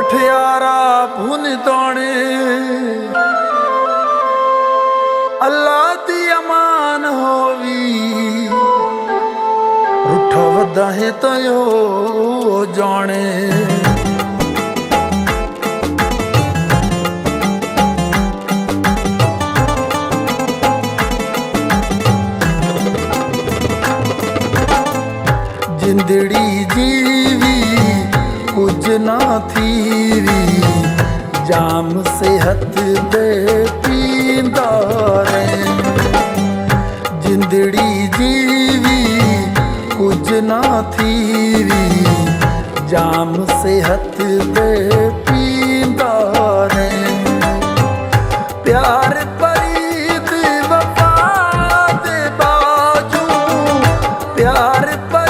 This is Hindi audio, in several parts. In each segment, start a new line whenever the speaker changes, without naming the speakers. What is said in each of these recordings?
मठियारा भुन तोणे अल्लाह दी अमान होवी रुठा वदा है तो यो जाने जिंदड़ी जीवी कुछ ना थीवी जाम सेहत दे पींदा रे जिंदड़ी जीवी कुछ ना थीवी जाम सेहत दे पींदा रे प्यार परीत वफा दे बाजू प्यार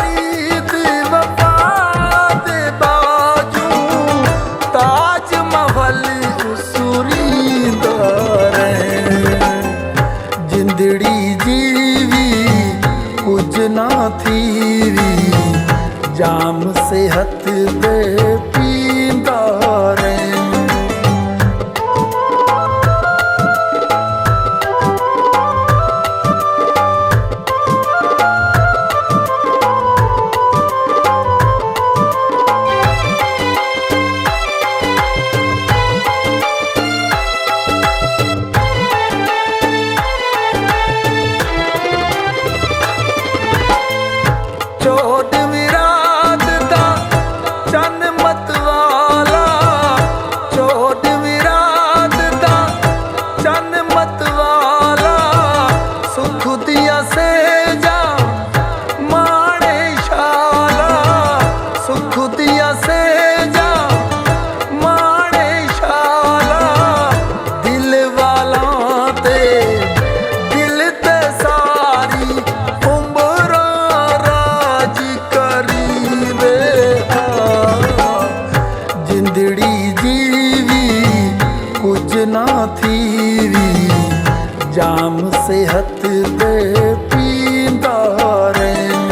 जिंदड़ी जीवी कुछ ना थीवी जाम सेहत दे पींदा रे चोट विराद दा चन मतवाला चोट विराद दा चन मतवाला सुख दिया से जा माणे शाला सुख दिया से जा माणे शाला दिल वाला ते दिल ते सारी जिंदड़ी जीवी कुछ ना थीवी जाम सेहत दे पींदा रे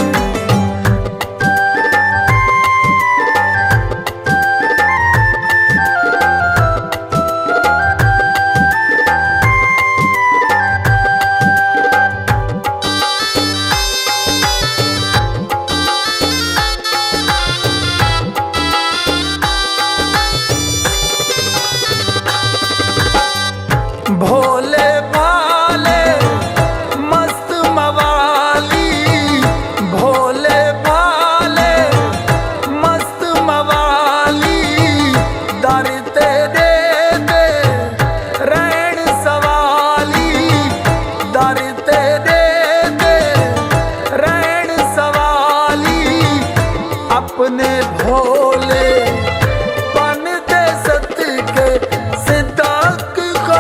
भोले भाले मस्त मवाली भोले भाले मस्त मवाली दर तेरे दे रैन सवाली दर तेरे दे रैन सवाली अपने भोले बन दे सदके सिद्धाक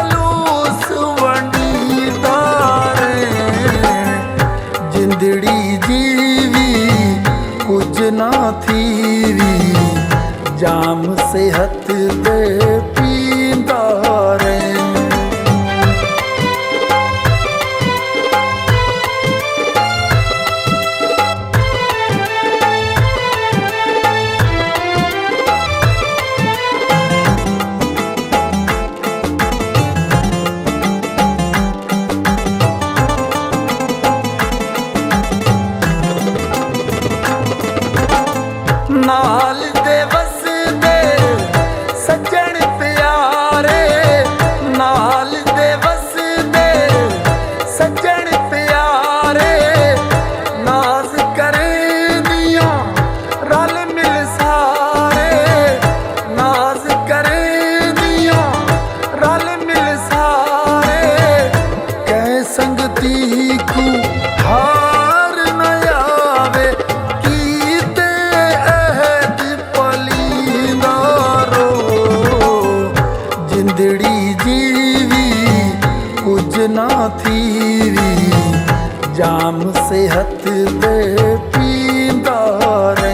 जिंदड़ी जीवी कुछ ना थीवी जाम सेहत दे पींदा रे नाल दे वस दे सज्जन प्यारे नाल दे वस दे सज्जन प्यारे नाज करें दिया रल मिल सारे नाज करें दिया रल मिल सारे कह संगती को हार न आवे जिंदड़ी जीवी कुछ ना थीवी जाम सेहत दे पींदा रे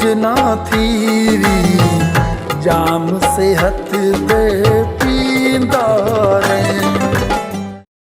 कुछ ना थी वी जाम सेहत दे